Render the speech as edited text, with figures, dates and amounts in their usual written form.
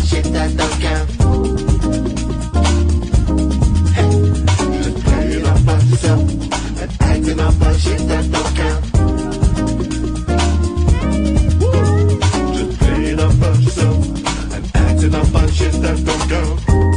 shit that don't count. Hey, just playing up on yourself and acting up on shit that don't count. Just playing up on yourself and acting up on shit that don't count.